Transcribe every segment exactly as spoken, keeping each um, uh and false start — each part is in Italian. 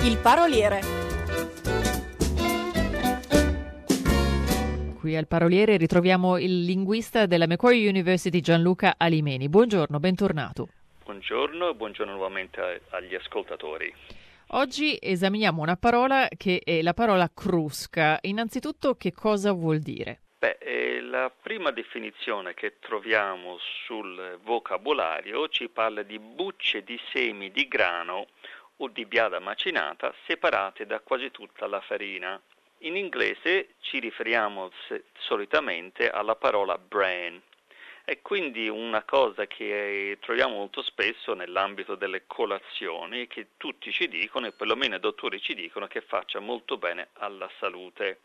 Il paroliere. Qui al Paroliere ritroviamo il linguista della Macquarie University Gianluca Alimeni. Buongiorno, bentornato. Buongiorno e buongiorno nuovamente agli ascoltatori. Oggi esaminiamo una parola che è la parola crusca. Innanzitutto, che cosa vuol dire? Beh, eh, la prima definizione che troviamo sul vocabolario ci parla di bucce di semi di grano o di biada macinata separate da quasi tutta la farina. In inglese ci riferiamo se- solitamente alla parola bran. È quindi una cosa che troviamo molto spesso nell'ambito delle colazioni, che tutti ci dicono, e perlomeno i dottori ci dicono, che faccia molto bene alla salute.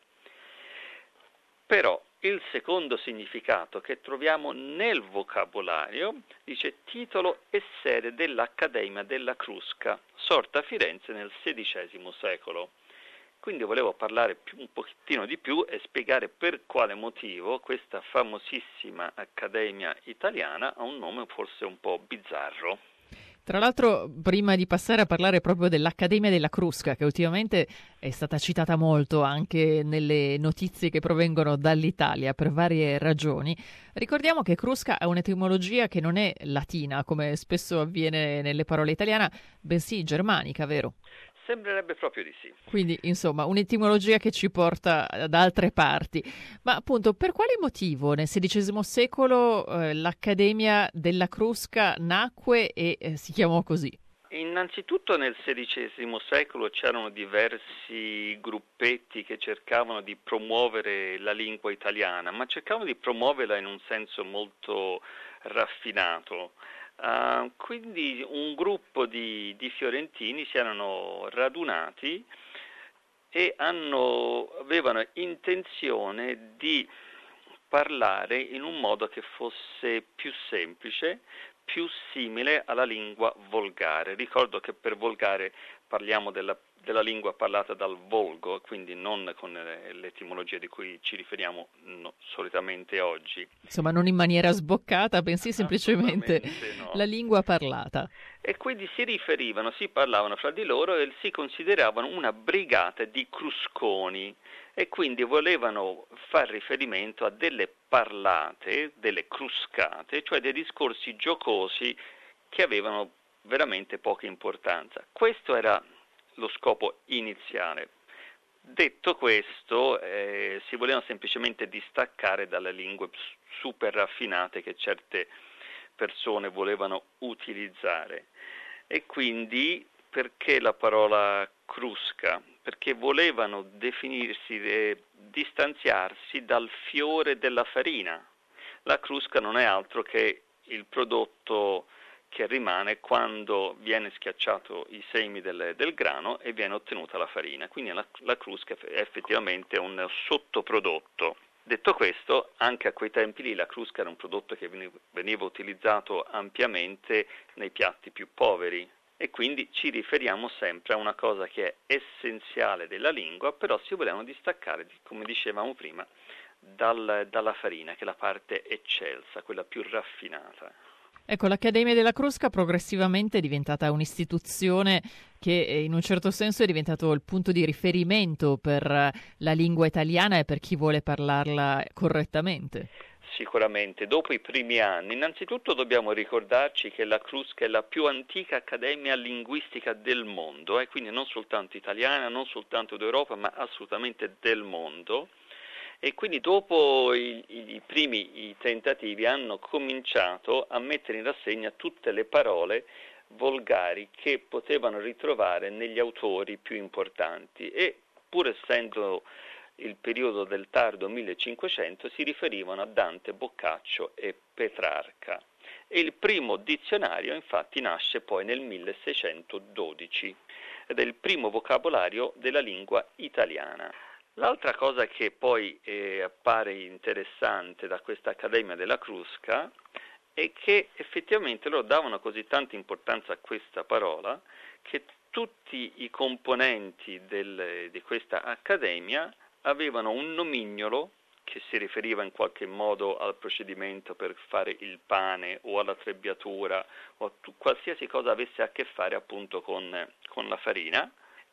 Però il secondo significato che troviamo nel vocabolario dice titolo e sede dell'Accademia della Crusca, sorta a Firenze nel sedicesimo secolo. Quindi volevo parlare più, un pochettino di più e spiegare per quale motivo questa famosissima Accademia italiana ha un nome forse un po' bizzarro. Tra l'altro, prima di passare a parlare proprio dell'Accademia della Crusca, che ultimamente è stata citata molto anche nelle notizie che provengono dall'Italia per varie ragioni, ricordiamo che crusca ha un'etimologia che non è latina, come spesso avviene nelle parole italiane, bensì germanica, vero? Sembrerebbe proprio di sì. Quindi, insomma, un'etimologia che ci porta da altre parti. Ma appunto, per quale motivo nel sedicesimo secolo eh, l'Accademia della Crusca nacque e eh, si chiamò così? Innanzitutto nel sedicesimo secolo c'erano diversi gruppetti che cercavano di promuovere la lingua italiana, ma cercavano di promuoverla in un senso molto raffinato. Uh, quindi un gruppo di, di fiorentini si erano radunati e hanno, avevano intenzione di parlare in un modo che fosse più semplice, più simile alla lingua volgare. Ricordo che per volgare parliamo della, della lingua parlata dal volgo, quindi non con l'etimologia di cui ci riferiamo no, solitamente oggi. Insomma, non in maniera sboccata, bensì semplicemente no. la lingua parlata. E quindi si riferivano, si parlavano fra di loro e si consideravano una brigata di crusconi e quindi volevano far riferimento a delle parlate, delle cruscate, cioè dei discorsi giocosi che avevano veramente poca importanza. Questo era lo scopo iniziale. Detto questo, eh, si volevano semplicemente distaccare dalle lingue super raffinate che certe persone volevano utilizzare. E quindi perché la parola crusca? Perché volevano definirsi e distanziarsi dal fiore della farina. La crusca non è altro che il prodotto che rimane quando viene schiacciato i semi del, del grano e viene ottenuta la farina. Quindi la, la crusca è effettivamente un sottoprodotto. Detto questo, anche a quei tempi lì la crusca era un prodotto che veniva, veniva utilizzato ampiamente nei piatti più poveri e quindi ci riferiamo sempre a una cosa che è essenziale della lingua, però si volevano distaccare, come dicevamo prima, dal, dalla farina, che è la parte eccelsa, quella più raffinata. Ecco, l'Accademia della Crusca progressivamente è diventata un'istituzione che in un certo senso è diventato il punto di riferimento per la lingua italiana e per chi vuole parlarla correttamente. Sicuramente, dopo i primi anni, innanzitutto dobbiamo ricordarci che la Crusca è la più antica accademia linguistica del mondo, eh, quindi non soltanto italiana, non soltanto d'Europa, ma assolutamente del mondo. E quindi dopo i, i primi i tentativi hanno cominciato a mettere in rassegna tutte le parole volgari che potevano ritrovare negli autori più importanti e pur essendo il periodo del tardo millecinquecento si riferivano a Dante, Boccaccio e Petrarca. E il primo dizionario infatti nasce poi nel milleseicentododici ed è il primo vocabolario della lingua italiana. L'altra cosa che poi eh, appare interessante da questa Accademia della Crusca è che effettivamente loro davano così tanta importanza a questa parola che tutti i componenti del, di questa Accademia avevano un nomignolo che si riferiva in qualche modo al procedimento per fare il pane o alla trebbiatura o a t- qualsiasi cosa avesse a che fare appunto con, con la farina.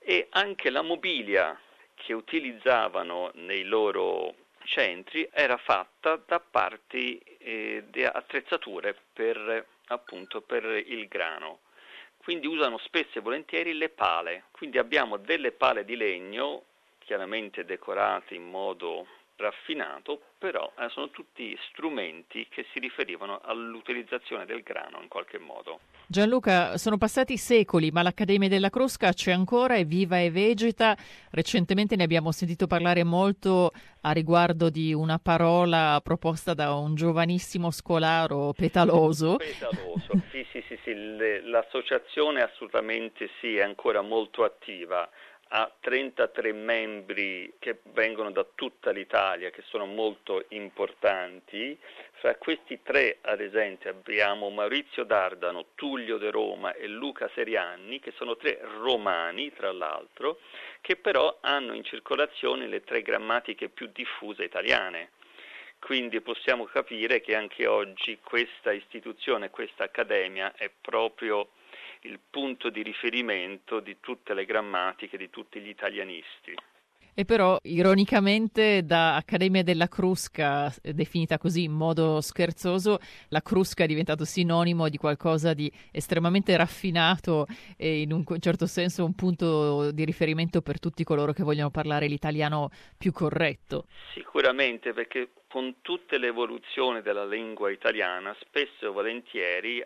e anche la mobilia che utilizzavano nei loro centri era fatta da parti eh, di attrezzature per appunto per il grano. Quindi usano spesso e volentieri le pale, quindi abbiamo delle pale di legno chiaramente decorate in modo raffinato, però eh, sono tutti strumenti che si riferivano all'utilizzazione del grano in qualche modo. Gianluca, sono passati secoli, ma l'Accademia della Crusca c'è ancora, è viva e vegeta. Recentemente ne abbiamo sentito parlare molto a riguardo di una parola proposta da un giovanissimo scolaro petaloso. Petaloso, sì, sì, sì, sì. Le, l'associazione assolutamente sì, è ancora molto attiva. Ha trentatré membri che vengono da tutta l'Italia, che sono molto importanti. Fra questi tre, ad esempio, abbiamo Maurizio Dardano, Tullio De Roma e Luca Serianni, che sono tre romani, tra l'altro, che però hanno in circolazione le tre grammatiche più diffuse italiane. Quindi possiamo capire che anche oggi questa istituzione, questa accademia è proprio il punto di riferimento di tutte le grammatiche, di tutti gli italianisti. E però, ironicamente, da Accademia della Crusca, definita così in modo scherzoso, la Crusca è diventato sinonimo di qualcosa di estremamente raffinato e in un certo senso un punto di riferimento per tutti coloro che vogliono parlare l'italiano più corretto. Sicuramente, perché con tutte le evoluzioni della lingua italiana, spesso e volentieri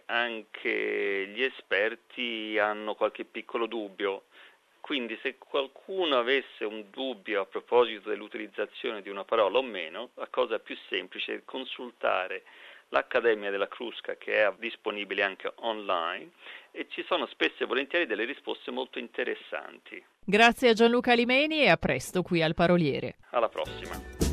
anche gli esperti hanno qualche piccolo dubbio. Quindi se qualcuno avesse un dubbio a proposito dell'utilizzazione di una parola o meno, la cosa più semplice è consultare l'Accademia della Crusca, che è disponibile anche online, e ci sono spesso e volentieri delle risposte molto interessanti. Grazie a Gianluca Alimeni e a presto qui al Paroliere. Alla prossima.